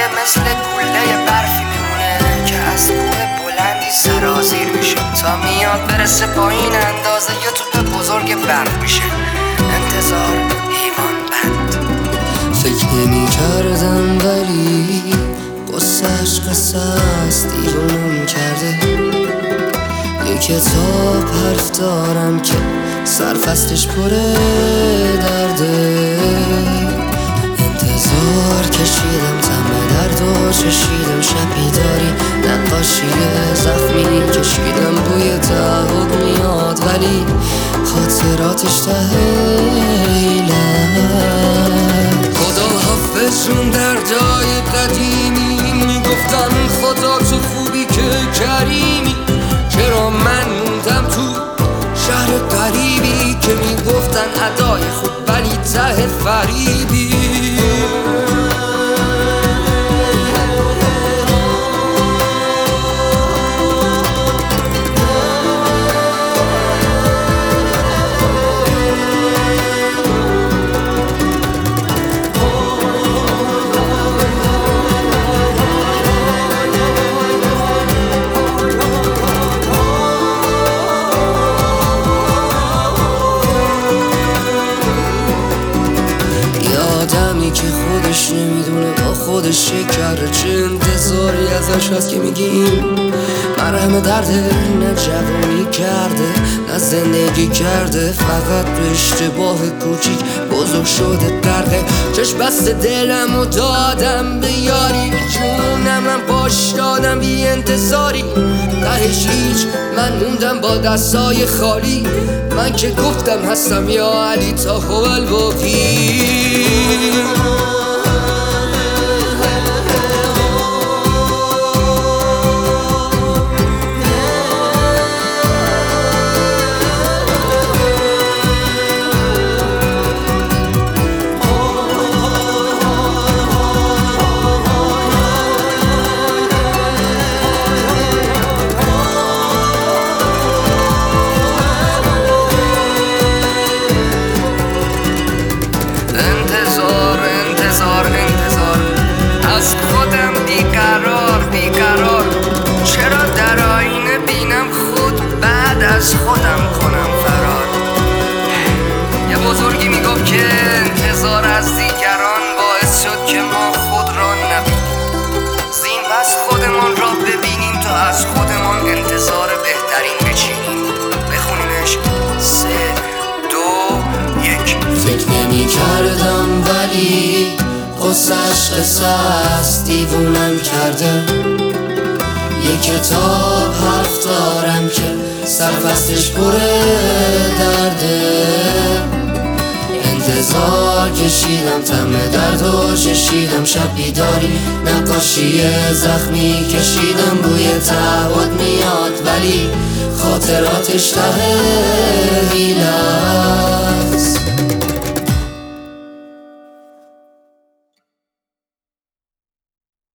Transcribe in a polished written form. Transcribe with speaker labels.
Speaker 1: دیگه مثل گوله برفی میمونه که از کوه بلندی سرازیر میشه تا میاد برسه پایین اندازه یه توپ بزرگ برق میشه. انتظار حیوان بند.
Speaker 2: فکر نمی کردم ولی قصهش قصه است دیوونم کرده. یه کتاب حرف دارم که سرفصلش پره درده. انتظار کشیدم تم درد و چشیدم شب بیداری نقاشی زخمی کشیدم بوی تعهد میاد ولی خاطراتش تهیله. خدا حافظشون در جای قدیمی میگفتن خدا تو خوبی که کریمی. چرا من موندم تو شهر غریبی که میگفتن ادای خوب ولی ته فریبی. آدمی که خودش نمیدونه با خودش چه کرده. چه انتظاری ازش هست که میگیم مرهم درده. نه جوانی کرده نه زندگی کرده، فقط به اشتباه کوچیک بزرگ شده غرقه. چشم بست دلم و دادم به یاری جونم من باش دادم بی انتظاری. تهش هیچ من موندم با دستای خالی. من که گفتم هستم یا علی تا هوال باقی.
Speaker 1: از خودم بیقرار چرا در آینه بینم خود بعد از خودم کنم فرار. یه بزرگی میگفت که انتظار از دیگران باعث شد که ما خود را نبینیم. زین پس خودمان را ببینیم تا از خودمان انتظار بهترین بچینیم. بخونیمش 3 2 1.
Speaker 2: فکر نمی کردم ولی قصهش قصه است دیوونم کرده. یه کتاب حرف دارم که سرفصلش پره درده. انتظار کشیدم تم درد و چشیدم شب بیداری نقاشی زخمی کشیدم بوی تعهد میاد ولی خاطراتش ته حیله.